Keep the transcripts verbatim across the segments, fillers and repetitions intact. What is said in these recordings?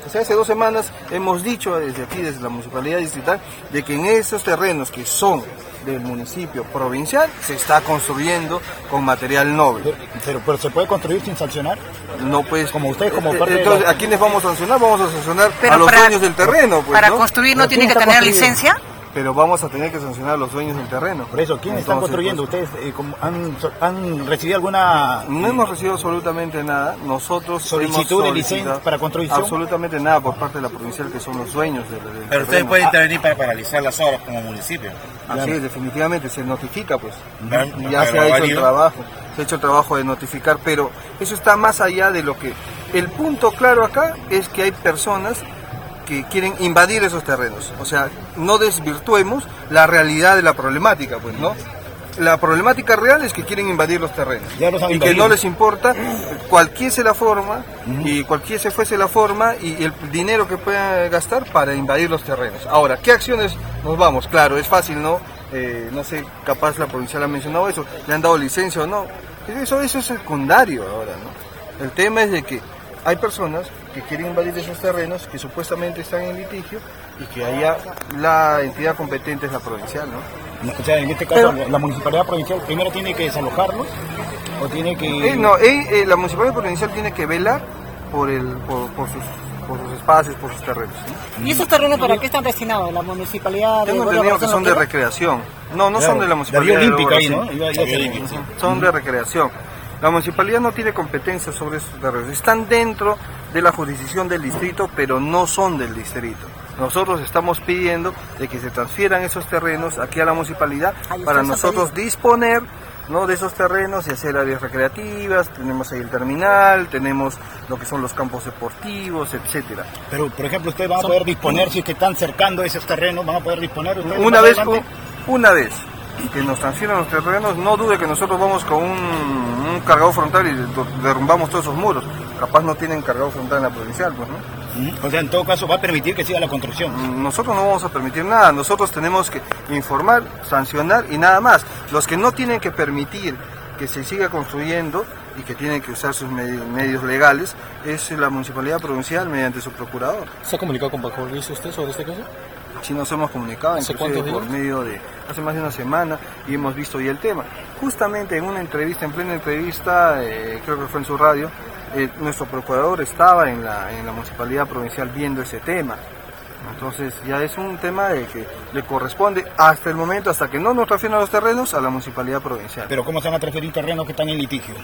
O sea, hace dos semanas hemos dicho desde aquí, desde la Municipalidad Distrital, de que en esos terrenos que son del municipio provincial se está construyendo con material noble. Pero, pero, pero ¿se puede construir sin sancionar? No, pues, como ustedes, como parte entonces, de la... ¿a quiénes vamos a sancionar? Vamos a sancionar pero a los para, dueños del terreno. Pues, para ¿no? construir no tiene que tener licencia. Pero vamos a tener que sancionar a los dueños del terreno. Por eso, ¿quiénes están construyendo? Pues, ¿Ustedes eh, como han, han recibido alguna...? No hemos recibido absolutamente nada. Nosotros ¿Solicitud de licencia para construcción? Absolutamente nada por parte de la provincial, que son los dueños del, del Pero terreno. ustedes pueden intervenir para paralizar las obras como municipio. Así Claro. es, definitivamente, se notifica, pues. Claro, Y ya se ha hecho el trabajo, se ha hecho el trabajo de notificar, pero eso está más allá de lo que... El punto claro acá es que hay personas que quieren invadir esos terrenos. O sea, no desvirtuemos la realidad de la problemática, pues, ¿no? La problemática real es que quieren invadir los terrenos Ya los han y invadido. que no les importa cualquier sea la forma Uh-huh. y cualquier se fuese la forma y el dinero que puedan gastar para invadir los terrenos. Ahora, ¿qué acciones nos vamos? Claro, es fácil, ¿no? Eh, no sé, capaz la provincial ha mencionado eso, le han dado licencia o no. Eso, eso es secundario ahora, ¿no? El tema es de que hay personas que quieren invadir esos terrenos que supuestamente están en litigio y que allá la entidad competente es la provincial, ¿no? O sea, en este caso, la, la municipalidad provincial primero tiene que desalojarlos o tiene que... Eh, no, eh, eh, la municipalidad provincial tiene que velar por, el, por, por, sus, por sus espacios, por sus terrenos, ¿no? ¿Y esos terrenos para qué están destinados? ¿La municipalidad de Tengo Gloria entendido que Robertson son de Lopera? recreación. No, no Claro, son de la municipalidad. La Vía Olímpica ahí, de ¿no? Iba- iba a ser- Son de recreación. La municipalidad no tiene competencia sobre esos terrenos. Están dentro de la jurisdicción del distrito, pero no son del distrito. Nosotros estamos pidiendo de que se transfieran esos terrenos aquí a la municipalidad Ahí para está esa nosotros disponer, ¿no?, de esos terrenos y hacer áreas recreativas. Tenemos ahí el terminal, tenemos lo que son los campos deportivos, etcétera. Pero, por ejemplo, ustedes van a poder disponer, si es que están cercando esos terrenos, van a poder disponer ustedes Una más vez, adelante? una vez que nos transfieran los terrenos, no dude que nosotros vamos con un, un cargador frontal y derrumbamos todos esos muros. Capaz no tienen cargador frontal en la provincial, pues, ¿no? O sea, en todo caso va a permitir que siga la construcción. Nosotros no vamos a permitir nada, nosotros tenemos que informar, sancionar y nada más. Los que no tienen que permitir que se siga construyendo y que tienen que usar sus medios, medios legales es la municipalidad provincial mediante su procurador. ¿Se ha comunicado con Paco Luis usted sobre este caso? Sí, nos hemos comunicado, ¿Hace inclusive cuántos por días? medio de, hace más de una semana, y hemos visto ya el tema. Justamente en una entrevista, en plena entrevista, eh, creo que fue en su radio, eh, nuestro procurador estaba en la, en la municipalidad provincial viendo ese tema. Entonces ya es un tema de que le corresponde hasta el momento, hasta que no nos transfieran los terrenos, a la municipalidad provincial. Pero ¿cómo se van a transferir terrenos que están en litigio?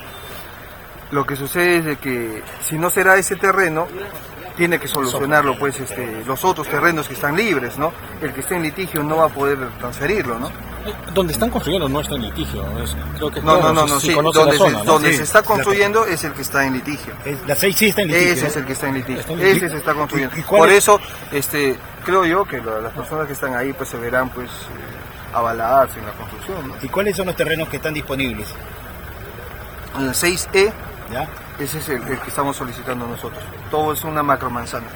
Lo que sucede es de que si no será ese terreno, tiene que solucionarlo pues este, los otros terrenos que están libres, ¿no? El que esté en litigio no va a poder transferirlo, ¿no? Donde están construyendo no está en litigio. Es, creo que No, claro, no, no, sí, no, sí sí, conoce donde, la zona, se, ¿no? donde Sí, se está construyendo es el que está en litigio. Es- la seis sí está en litigio. Ese ¿no? es el que está en litigio, Está en ese litigio. se está construyendo. ¿Y- y cuál Por es? eso, este, creo yo que la- las personas que están ahí pues se verán pues eh, avaladas en la construcción, ¿no? ¿Y cuáles son los terrenos que están disponibles? El seis E, ¿Ya? ese es el, el que estamos solicitando nosotros. Todo es una macromanzana.